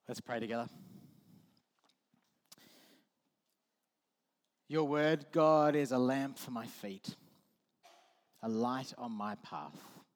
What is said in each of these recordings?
Let's pray together. Your word, God, is a lamp for my feet, a light on my path.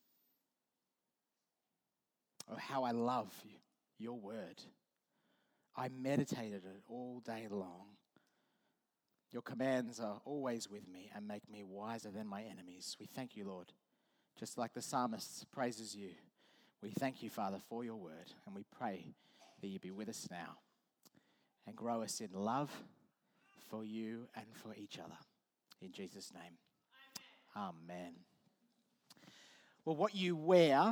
Oh, how I love you, your word. I meditated it all day long. Your commands are always with me and make me wiser than my enemies. We thank you, Lord. Just like the psalmist praises you, we thank you, Father, for your word, and we pray that you be with us now and grow us in love for you and for each other. In Jesus' name, amen. Well, what you wear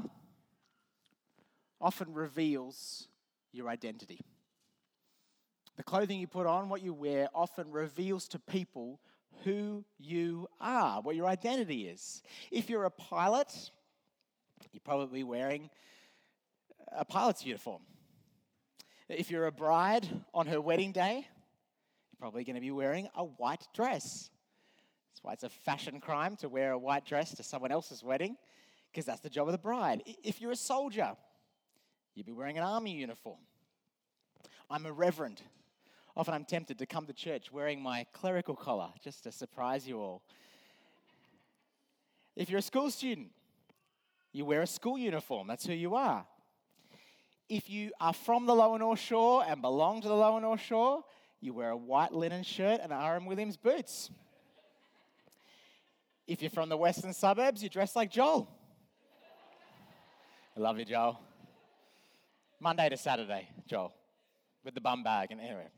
often reveals your identity. The clothing you put on, what you wear, often reveals to people who you are, what your identity is. If you're a pilot, you're probably wearing a pilot's uniform. If you're a bride on her wedding day, you're probably going to be wearing a white dress. That's why it's a fashion crime to wear a white dress to someone else's wedding, because that's the job of the bride. If you're a soldier, you'd be wearing an army uniform. I'm a reverend. Often I'm tempted to come to church wearing my clerical collar just to surprise you all. If you're a school student, you wear a school uniform. That's who you are. If you are from the Lower North Shore and belong to the Lower North Shore, you wear a white linen shirt and R.M. Williams boots. If you're from the western suburbs, you dress like Joel. I love you, Joel. Monday to Saturday, Joel, with the bum bag and anyway.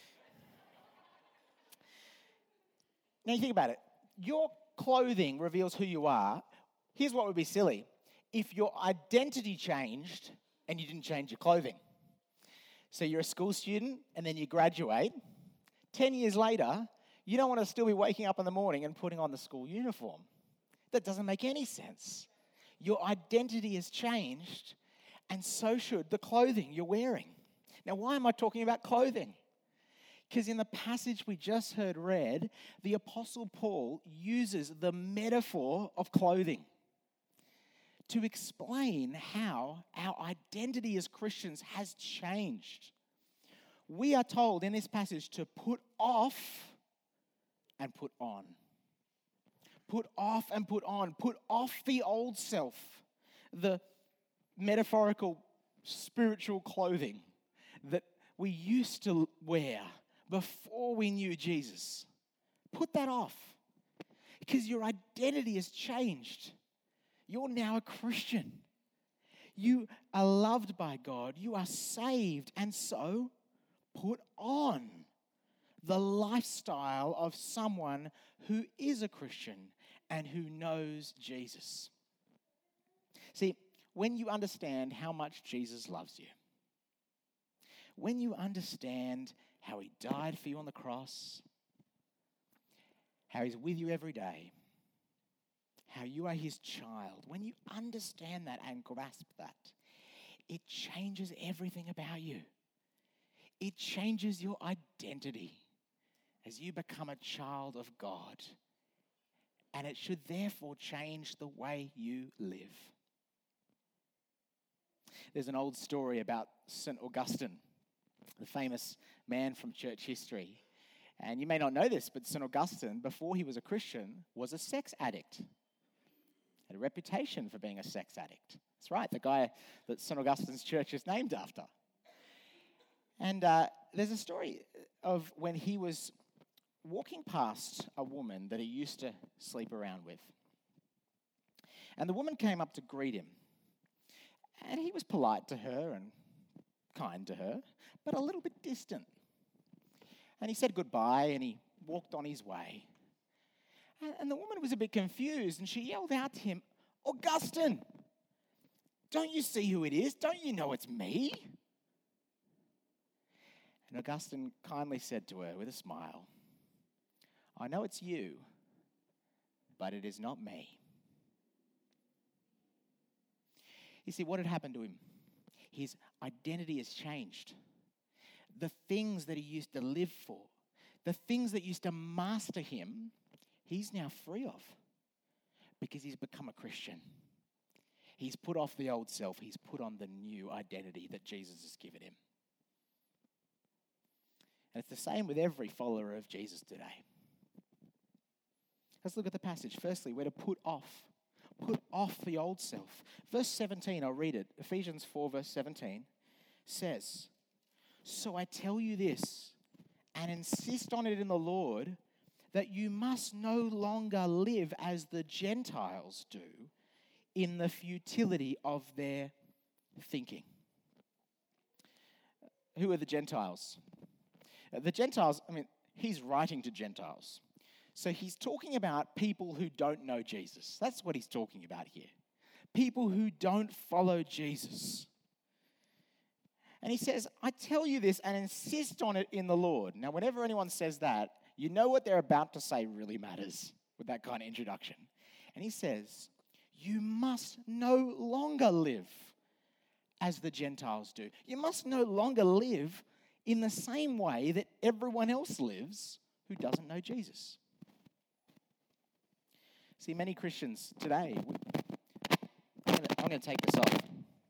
Now you think about it. Your clothing reveals who you are. Here's what would be silly. If your identity changed and you didn't change your clothing. So you're a school student and then you graduate. 10 years later, you don't want to still be waking up in the morning and putting on the school uniform. That doesn't make any sense. Your identity has changed, and so should the clothing you're wearing. Now, why am I talking about clothing? Because in the passage we just heard read, the Apostle Paul uses the metaphor of clothing to explain how our identity as Christians has changed. We are told in this passage to put off and put on. Put off and put on. Put off the old self, the metaphorical spiritual clothing that we used to wear before we knew Jesus. Put that off because your identity has changed. You're now a Christian. You are loved by God. You are saved. And so put on the lifestyle of someone who is a Christian and who knows Jesus. See, when you understand how much Jesus loves you, when you understand how he died for you on the cross, how he's with you every day, how you are his child, when you understand that and grasp that, it changes everything about you. It changes your identity as you become a child of God. And it should therefore change the way you live. There's an old story about St. Augustine, the famous man from church history. And you may not know this, but St. Augustine, before he was a Christian, was a sex addict. Had a reputation for being a sex addict. That's right, the guy that St. Augustine's church is named after. And there's a story of when he was walking past a woman that he used to sleep around with. And the woman came up to greet him. And he was polite to her and kind to her, but a little bit distant. And he said goodbye and he walked on his way. And the woman was a bit confused and she yelled out to him, "Augustine, don't you see who it is? Don't you know it's me?" And Augustine kindly said to her with a smile, "I know it's you, but it is not me." You see, what had happened to him? His identity has changed. The things that he used to live for, the things that used to master him, he's now free of because he's become a Christian. He's put off the old self. He's put on the new identity that Jesus has given him. And it's the same with every follower of Jesus today. Let's look at the passage. Firstly, we're to put off the old self. Verse 17, I'll read it. Ephesians 4, verse 17 says, "So I tell you this, and insist on it in the Lord, that you must no longer live as the Gentiles do in the futility of their thinking." Who are the Gentiles? The Gentiles, he's writing to Gentiles. So he's talking about people who don't know Jesus. That's what he's talking about here. People who don't follow Jesus. And he says, I tell you this and insist on it in the Lord. Now, whenever anyone says that, you know what they're about to say really matters with that kind of introduction. And he says, you must no longer live as the Gentiles do. You must no longer live in the same way that everyone else lives who doesn't know Jesus. See, many Christians today, I'm going to take this off.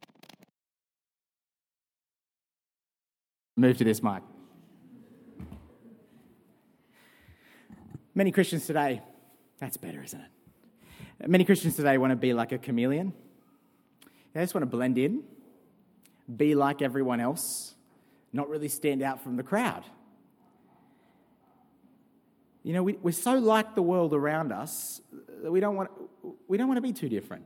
Move to this mic. Many Christians today, that's better, isn't it? Many Christians today want to be like a chameleon. They just want to blend in, be like everyone else, not really stand out from the crowd. You know, we're so like the world around us that we don't want to be too different.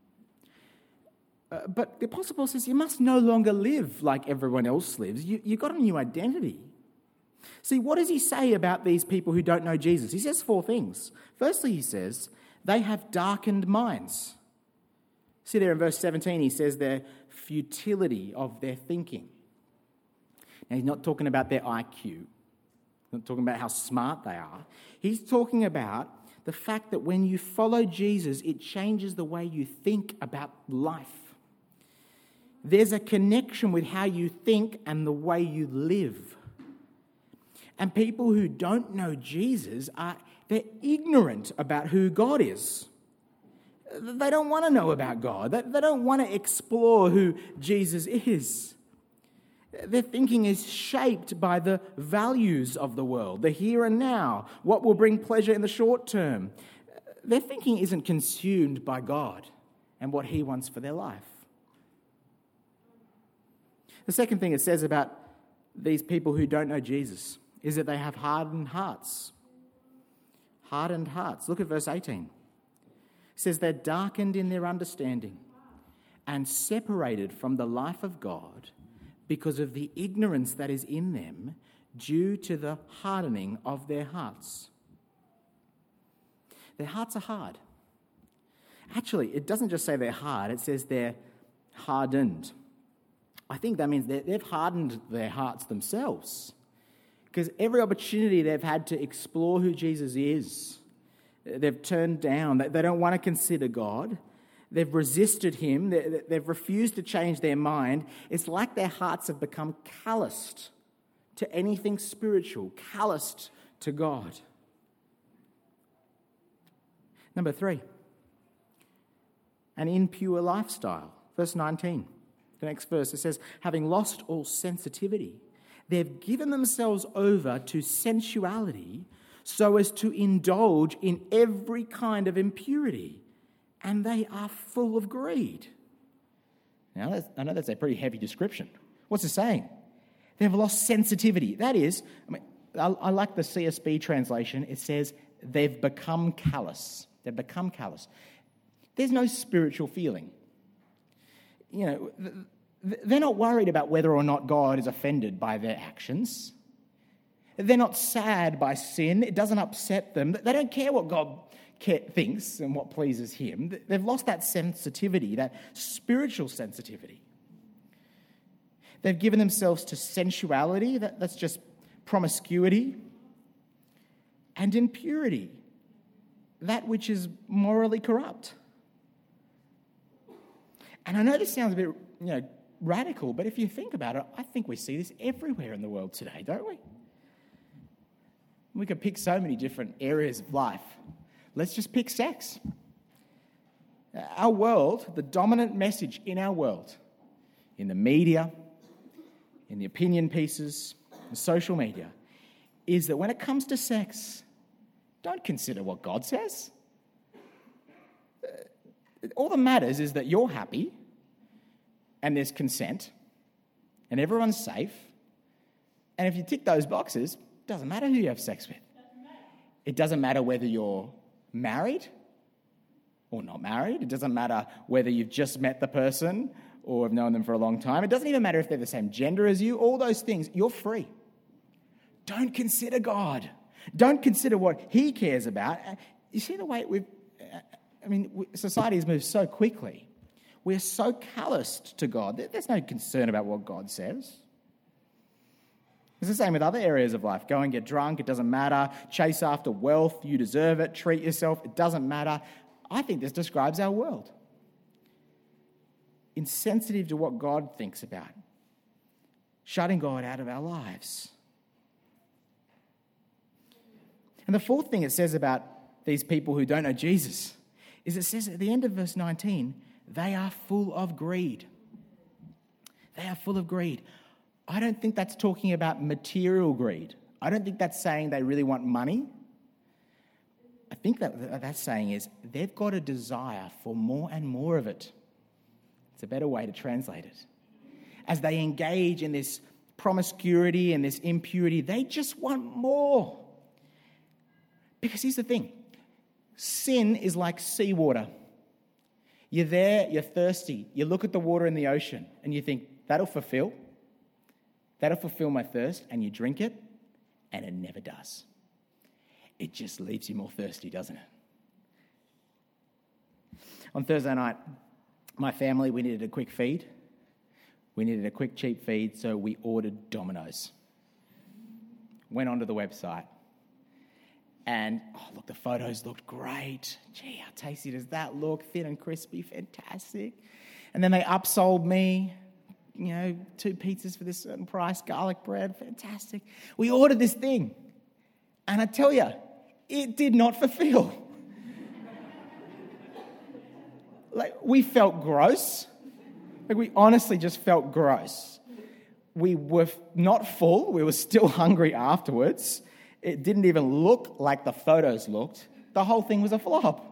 But the Apostle Paul says you must no longer live like everyone else lives. You've got a new identity. See, what does he say about these people who don't know Jesus? He says 4 things. Firstly, he says, they have darkened minds. See there in verse 17, he says their futility of their thinking. Now, he's not talking about their IQ. Not talking about how smart they are. He's talking about the fact that when you follow Jesus, it changes the way you think about life. There's a connection with how you think and the way you live. And people who don't know Jesus, they're ignorant about who God is. They don't want to know about God. They don't want to explore who Jesus is. Their thinking is shaped by the values of the world, the here and now, what will bring pleasure in the short term. Their thinking isn't consumed by God and what He wants for their life. The second thing it says about these people who don't know Jesus is that they have hardened hearts. Hardened hearts. Look at verse 18. It says they're darkened in their understanding and separated from the life of God because of the ignorance that is in them due to the hardening of their hearts. Their hearts are hard. Actually, it doesn't just say they're hard, it says they're hardened. I think that means they've hardened their hearts themselves, because every opportunity they've had to explore who Jesus is, they've turned down. They don't want to consider God. They've resisted Him. They've refused to change their mind. It's like their hearts have become calloused to anything spiritual, calloused to God. Number 3, an impure lifestyle. Verse 19, the next verse, it says, having lost all sensitivity, they've given themselves over to sensuality so as to indulge in every kind of impurity, and they are full of greed. Now, I know that's a pretty heavy description. What's it saying? They've lost sensitivity. That is, I like the CSB translation. It says they've become callous. They've become callous. There's no spiritual feeling. You know, they're not worried about whether or not God is offended by their actions. They're not sad by sin. It doesn't upset them. They don't care what God thinks and what pleases Him. They've lost that sensitivity, that spiritual sensitivity. They've given themselves to sensuality, that's just promiscuity, and impurity, that which is morally corrupt. And I know this sounds a bit, radical, but if you think about it, I think we see this everywhere in the world today, don't we? We could pick so many different areas of life. Let's just pick sex. Our world, the dominant message in our world, in the media, in the opinion pieces, in social media, is that when it comes to sex, don't consider what God says. All that matters is that you're happy and there's consent and everyone's safe. And if you tick those boxes, it doesn't matter who you have sex with. It doesn't matter whether you're married or not married. It doesn't matter whether you've just met the person or have known them for a long time. It doesn't even matter if they're the same gender as you. All those things, you're free. Don't consider God. Don't consider what he cares about. You see the way society has moved so quickly. We're so calloused to God. There's no concern about what God says. It's the same with other areas of life. Go and get drunk, it doesn't matter. Chase after wealth, you deserve it. Treat yourself, it doesn't matter. I think this describes our world. Insensitive to what God thinks about. Shutting God out of our lives. And the fourth thing it says about these people who don't know Jesus is it says at the end of verse 19, they are full of greed. They are full of greed. I don't think that's talking about material greed. I don't think that's saying they really want money. I think that that's saying is they've got a desire for more and more of it. It's a better way to translate it. As they engage in this promiscuity and this impurity, they just want more. Because here's the thing. Sin is like seawater. You're there, you're thirsty. You look at the water in the ocean and you think, that'll fulfill my thirst, and you drink it, and it never does. It just leaves you more thirsty, doesn't it? On Thursday night, my family, we needed a quick feed. We needed a quick, cheap feed, so we ordered Domino's. Went onto the website. And, look, the photos looked great. Gee, how tasty does that look? Thin and crispy, fantastic. And then they upsold me, 2 pizzas for this certain price, garlic bread, fantastic. We ordered this thing. And I tell you, it did not fulfill. We felt gross. We honestly just felt gross. We were not full. We were still hungry afterwards. It didn't even look like the photos looked. The whole thing was a flop.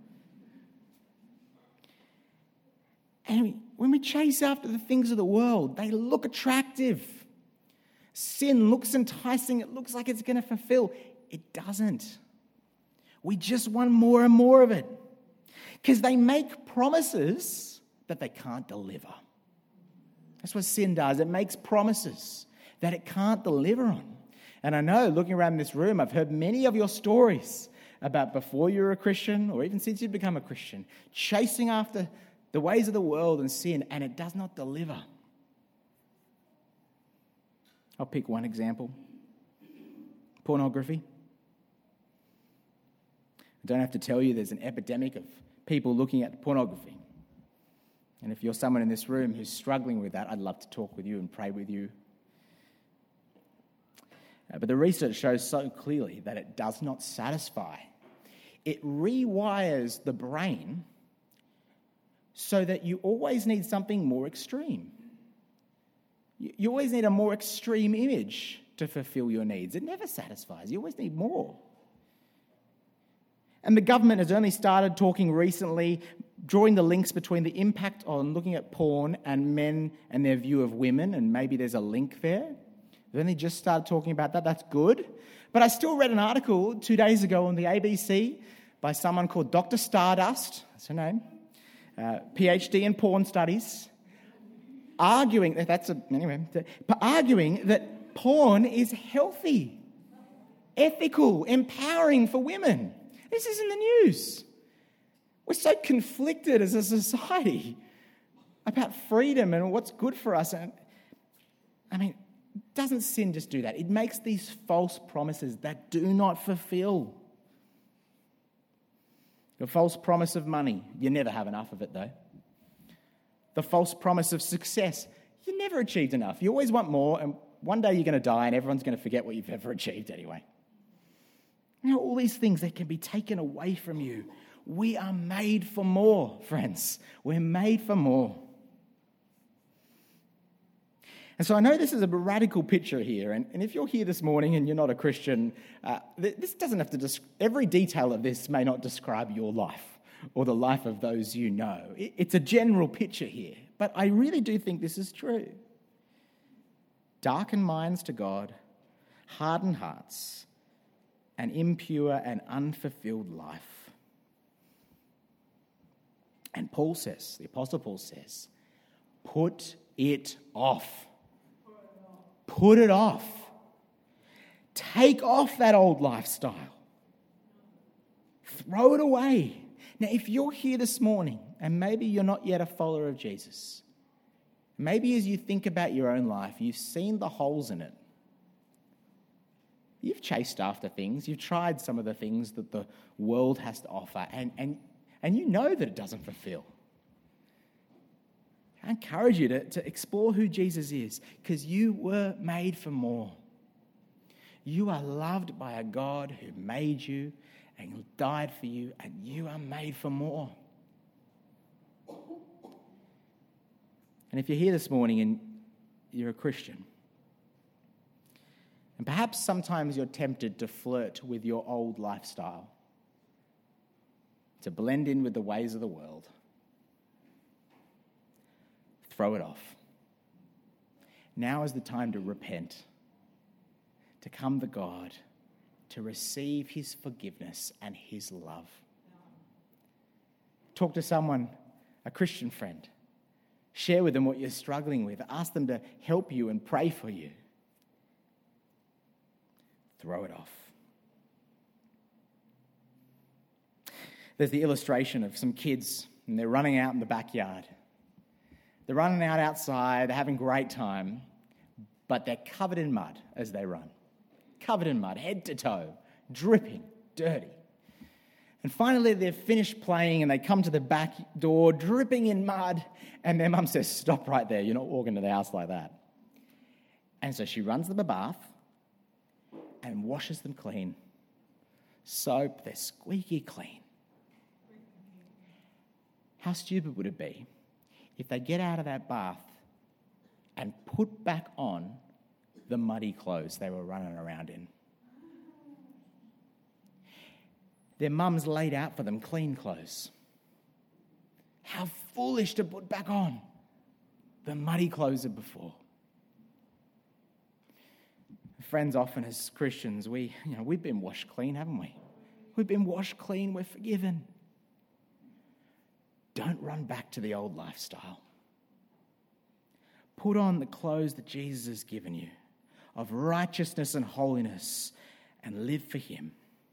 And when we chase after the things of the world, they look attractive. Sin looks enticing. It looks like it's going to fulfill. It doesn't. We just want more and more of it. Because they make promises that they can't deliver. That's what sin does. It makes promises that it can't deliver on. And I know, looking around this room, I've heard many of your stories about before you were a Christian, or even since you've become a Christian, chasing after the ways of the world and sin, and it does not deliver. I'll pick one example. Pornography. I don't have to tell you there's an epidemic of people looking at pornography. And if you're someone in this room who's struggling with that, I'd love to talk with you and pray with you. But the research shows so clearly that it does not satisfy. It rewires the brain so that you always need something more extreme. You always need a more extreme image to fulfill your needs. It never satisfies. You always need more. And the government has only started talking recently, drawing the links between the impact on looking at porn and men and their view of women, and maybe there's a link there. They've only just started talking about that. That's good. But I still read an article 2 days ago on the ABC by someone called Dr. Stardust, that's her name, PhD in porn studies, arguing that porn is healthy, ethical, empowering for women. This is in the news. We're so conflicted as a society about freedom and what's good for us. And doesn't sin just do that? It makes these false promises that do not fulfill. The false promise of money, you never have enough of it though. The false promise of success, you never achieved enough. You always want more, and one day you're going to die and everyone's going to forget what you've ever achieved anyway. All these things that can be taken away from you. We are made for more, friends. We're made for more. And so I know this is a radical picture here, and if you're here this morning and you're not a Christian, this doesn't have to, every detail of this may not describe your life or the life of those you know. It's a general picture here, but I really do think this is true. Darkened minds to God, hardened hearts, an impure and unfulfilled life. And Paul says, the Apostle Paul says, put it off. Put it off. Take off that old lifestyle. Throw it away. Now, if you're here this morning and maybe you're not yet a follower of Jesus, maybe as you think about your own life, you've seen the holes in it. You've chased after things. You've tried some of the things that the world has to offer, and you know that it doesn't fulfill. I encourage you to explore who Jesus is, because you were made for more. You are loved by a God who made you and died for you, and you are made for more. And if you're here this morning and you're a Christian, and perhaps sometimes you're tempted to flirt with your old lifestyle, to blend in with the ways of the world, throw it off. Now is the time to repent, to come to God, to receive his forgiveness and his love. Talk to someone, a Christian friend. Share with them what you're struggling with. Ask them to help you and pray for you. Throw it off. There's the illustration of some kids, and they're running out in the backyard. They're running out outside, they're having a great time, but they're covered in mud as they run. Covered in mud, head to toe, dripping, dirty. And finally they've finished playing and they come to the back door, dripping in mud, and their mum says, "Stop right there, you're not walking to the house like that." And so she runs them a bath and washes them clean. Soap, they're squeaky clean. How stupid would it be if they get out of that bath and put back on the muddy clothes they were running around in? Their mums laid out for them clean clothes. How foolish to put back on the muddy clothes of before. Friends, often as Christians, we've been washed clean, haven't we? We've been washed clean, we're forgiven. Don't run back to the old lifestyle. Put on the clothes that Jesus has given you of righteousness and holiness and live for him.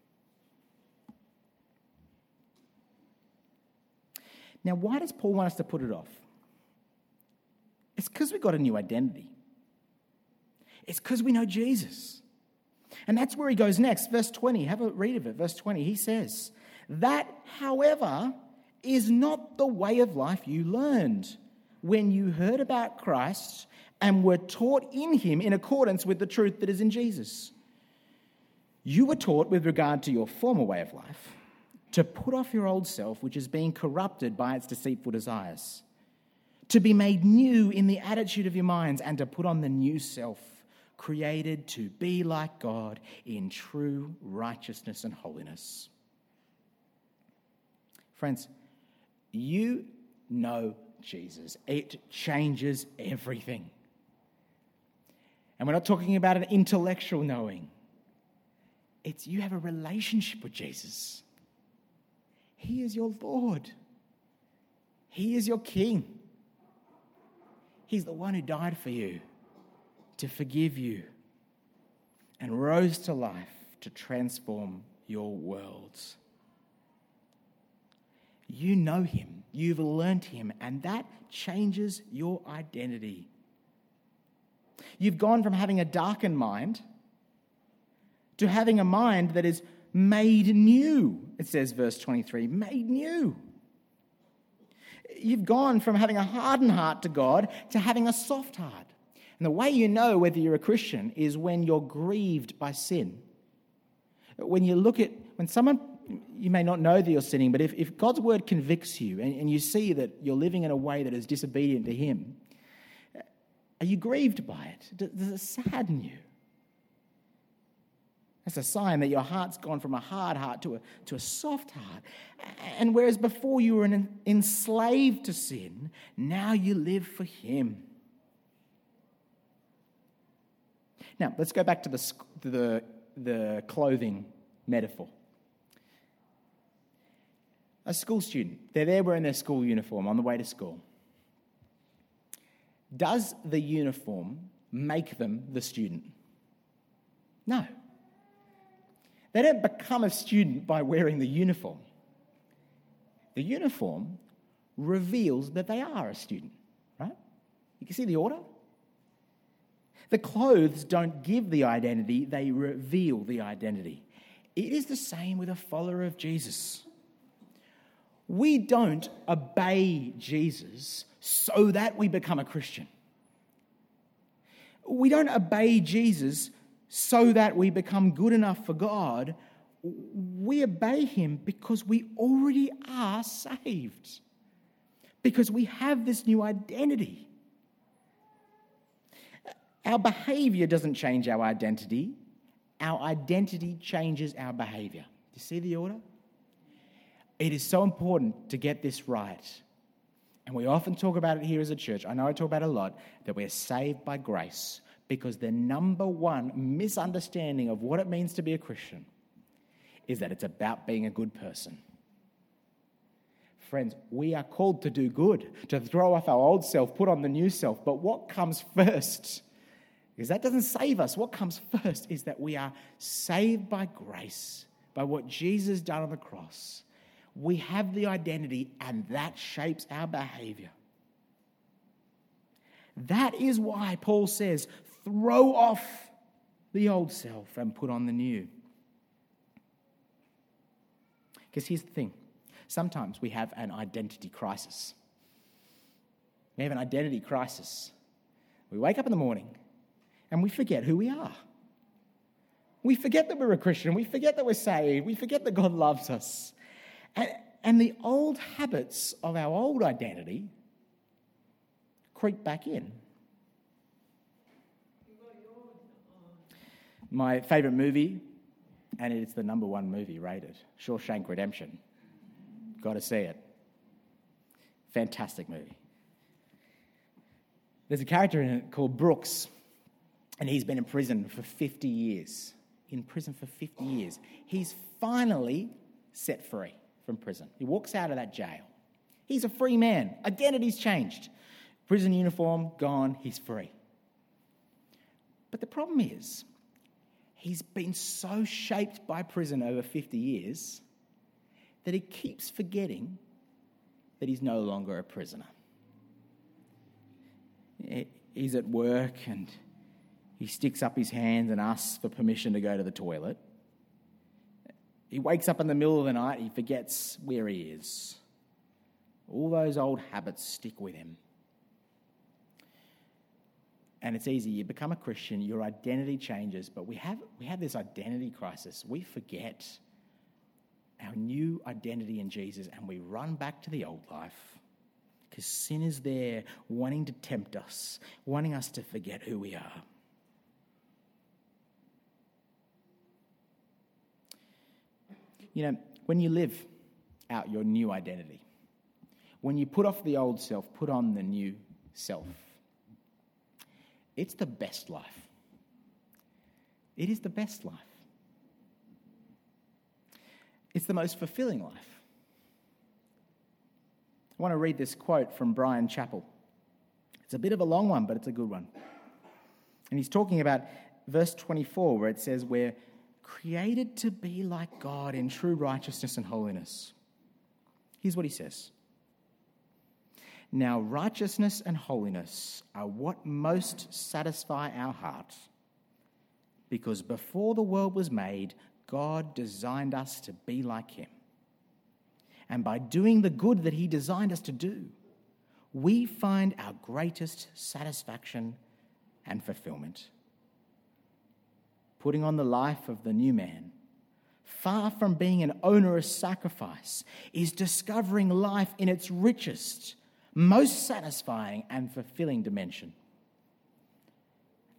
Now, why does Paul want us to put it off? It's because we've got a new identity. It's because we know Jesus. And that's where he goes next. Verse 20, have a read of it. Verse 20, he says, "That, however, is not the way of life you learned when you heard about Christ and were taught in him in accordance with the truth that is in Jesus. You were taught with regard to your former way of life to put off your old self, which is being corrupted by its deceitful desires, to be made new in the attitude of your minds, and to put on the new self, created to be like God in true righteousness and holiness." Friends, you know Jesus. It changes everything. And we're not talking about an intellectual knowing. It's you have a relationship with Jesus. He is your Lord. He is your King. He's the one who died for you, to forgive you, and rose to life to transform your worlds. You know him, you've learnt him, and that changes your identity. You've gone from having a darkened mind to having a mind that is made new. It says, verse 23, made new. You've gone from having a hardened heart to God to having a soft heart. And the way you know whether you're a Christian is when you're grieved by sin. When someone, you may not know that you're sinning, but if God's word convicts you and you see that you're living in a way that is disobedient to him, Are you grieved by it? Does it sadden you? That's a sign that your heart's gone from a hard heart to a soft heart. And whereas before you were enslaved to sin, now you live for him. Now, let's go back to the clothing metaphor. A school student, they're there wearing their school uniform on the way to school. Does the uniform make them the student? No. They don't become a student by wearing the uniform. The uniform reveals that they are a student, right? You can see the order? The clothes don't give the identity, they reveal the identity. It is the same with a follower of Jesus. We don't obey Jesus so that we become a Christian. We don't obey Jesus so that we become good enough for God. We obey him because we already are saved. Because we have this new identity. Our behavior doesn't change our identity. Our identity changes our behavior. Do you see the order? It is so important to get this right. And we often talk about it here as a church. I know I talk about it a lot, that we're saved by grace, because the number one misunderstanding of what it means to be a Christian is that it's about being a good person. Friends, we are called to do good, to throw off our old self, put on the new self. But what comes first? Because that doesn't save us. What comes first is that we are saved by grace, by what Jesus done on the cross. We have the identity, and that shapes our behavior. That is why Paul says, throw off the old self and put on the new. Because here's the thing. Sometimes we have an identity crisis. We have an identity crisis. We wake up in the morning and we forget who we are. We forget that we're a Christian. We forget that we're saved. We forget that God loves us. And the old habits of our old identity creep back in. My favourite movie, and it's the number one movie rated, Shawshank Redemption. Got to see it. Fantastic movie. There's a character in it called Brooks, and he's been in prison for 50 years. In prison for 50 years. He's finally set free from prison. He walks out of that jail. He's a free man. Identity's changed. Prison uniform, gone, he's free. But the problem is, he's been so shaped by prison over 50 years that he keeps forgetting that he's no longer a prisoner. He's at work and he sticks up his hands and asks for permission to go to the toilet. He wakes up in the middle of the night, he forgets where he is. All those old habits stick with him. And it's easy. You become a Christian, your identity changes, but we have this identity crisis. We forget our new identity in Jesus and we run back to the old life because sin is there wanting to tempt us, wanting us to forget who we are. You know, when you live out your new identity, when you put off the old self, put on the new self, it's the best life. It is the best life. It's the most fulfilling life. I want to read this quote from Brian Chappell. It's a bit of a long one, but it's a good one. And he's talking about verse 24, where it says, we're created to be like God in true righteousness and holiness. Here's what he says. Now, righteousness and holiness are what most satisfy our hearts, because before the world was made, God designed us to be like him. And by doing the good that he designed us to do, we find our greatest satisfaction and fulfillment. Putting on the life of the new man, far from being an onerous sacrifice, is discovering life in its richest, most satisfying and fulfilling dimension.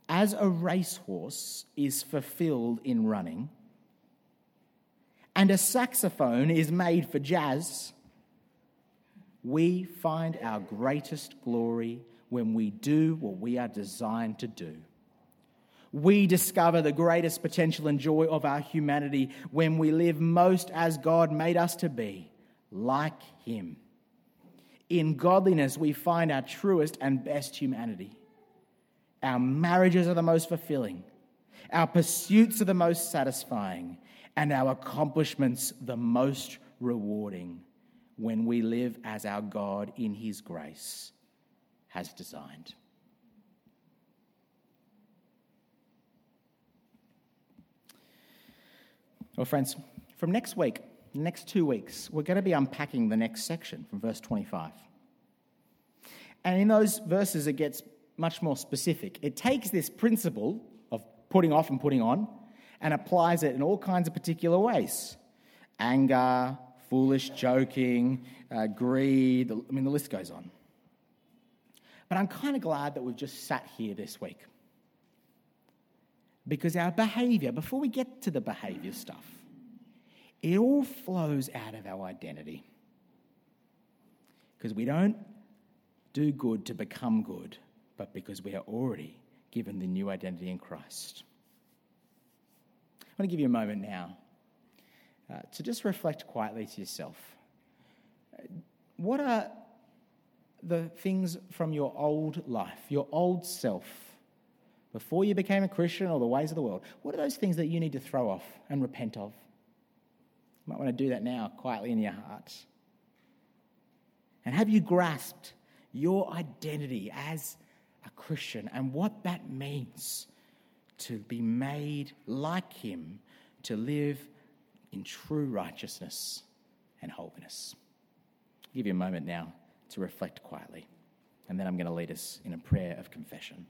as a racehorse is fulfilled in running, and a saxophone is made for jazz, we find our greatest glory when we do what we are designed to do. We discover the greatest potential and joy of our humanity when we live most as God made us to be, like Him. In godliness, we find our truest and best humanity. Our marriages are the most fulfilling. Our pursuits are the most satisfying. And our accomplishments the most rewarding when we live as our God in His grace has designed. Well, friends, from next week, the next 2 weeks, we're going to be unpacking the next section from verse 25. And in those verses, it gets much more specific. It takes this principle of putting off and putting on and applies it in all kinds of particular ways. Anger, foolish joking, greed, the list goes on. But I'm kind of glad that we've just sat here this week. Because our behaviour, before we get to the behaviour stuff, it all flows out of our identity. Because we don't do good to become good, but because we are already given the new identity in Christ. I want to give you a moment now to just reflect quietly to yourself. What are the things from your old life, your old self, before you became a Christian or the ways of the world? What are those things that you need to throw off and repent of? You might want to do that now, quietly in your heart. And have you grasped your identity as a Christian and what that means to be made like Him, to live in true righteousness and holiness? I'll give you a moment now to reflect quietly, and then I'm going to lead us in a prayer of confession.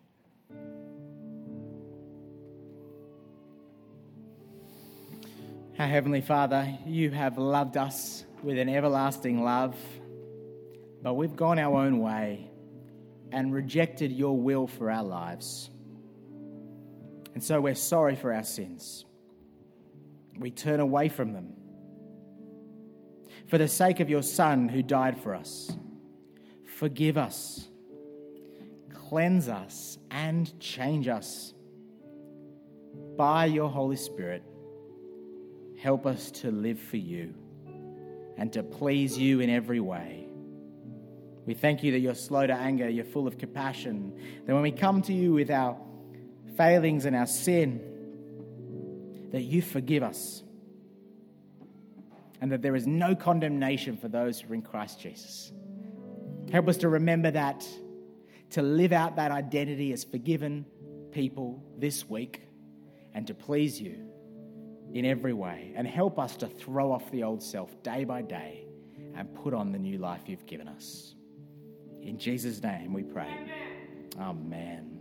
Our Heavenly Father, You have loved us with an everlasting love, but we've gone our own way and rejected Your will for our lives. And so we're sorry for our sins. We turn away from them. For the sake of Your Son who died for us, forgive us, cleanse us, and change us. By Your Holy Spirit, help us to live for You and to please You in every way. We thank You that You're slow to anger, You're full of compassion, that when we come to You with our failings and our sin, that You forgive us, and that there is no condemnation for those who are in Christ Jesus. Help us to remember that, to live out that identity as forgiven people this week, and to please You in every way. And help us to throw off the old self day by day and put on the new life You've given us. In Jesus' name we pray. Amen.